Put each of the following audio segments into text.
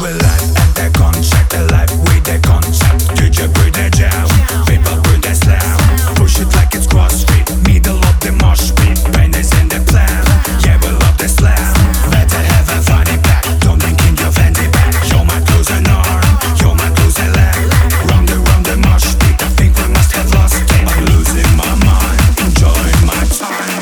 We live at the concept, alive with the concept. DJ bring the jam, people bring the slam. Push it like it's CrossFit, middle of the mosh pit. Pain is in the plan, yeah we love the slam. Better have a funny back, don't think in your fancy back. You might lose an arm, you might lose a leg. Round the mosh pit, I think we must have lost it. I'm losing my mind, enjoying my time.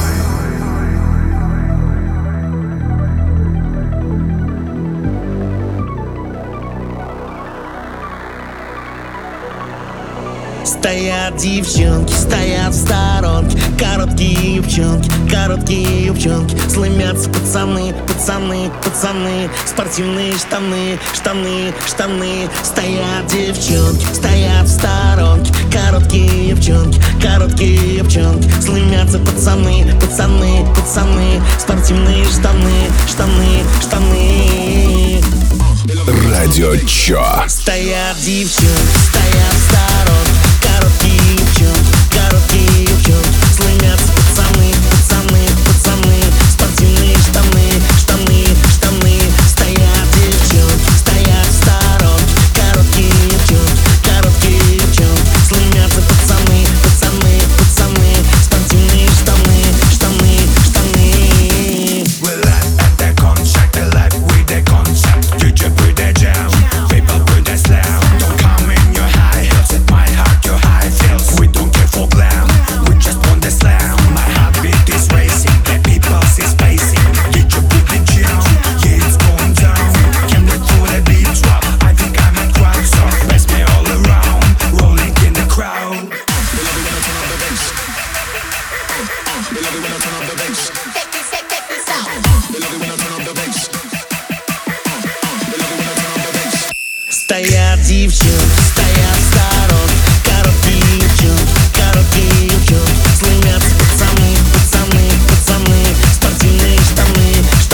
Стоят девчонки, стоят в сторонке. Короткие юбчонки. Слымятся пацаны. Спортивные штаны. Стоят девчонки, стоят в сторонке. Короткие юбчонки. Слымятся пацаны. Спортивные штаны. Радио Чо. Стоят девчонки, стоят в сторонке. Короткие юбчонки. Слымятся пацаны. Спортивные штаны. Стоят девчонки, стоят в сторонке. Короткие юбчонки. Слымятся пацаны. Спортивные штаны. We live at the concept, alive with the concept. DJ bring the jam, people bring the slam. Don't come in your high heels, at my heart your high feels. We don't care for glam, we just want the slam. My heartbeat is racing, the people is spacing. DJ bring the jam, yeah it's going down. Can't wait for the beat drop, I think I'm a crack so pass me all around, rolling in the crowd. Стоят девчонки, стоят в сторонке. Короткие юбчонки. Слымятся пацаны. Спортивные штаны.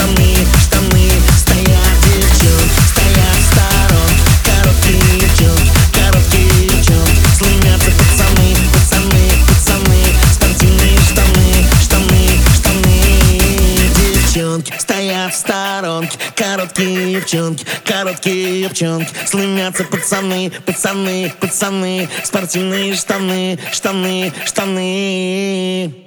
Стоят девчонки, стоят в сторонке. Короткие юбчонки. Слымятся пацаны. Спортивные штаны. Девчонки стоят в сторонке. Короткие юбчонки. Слымятся пацаны. Спортивные штаны.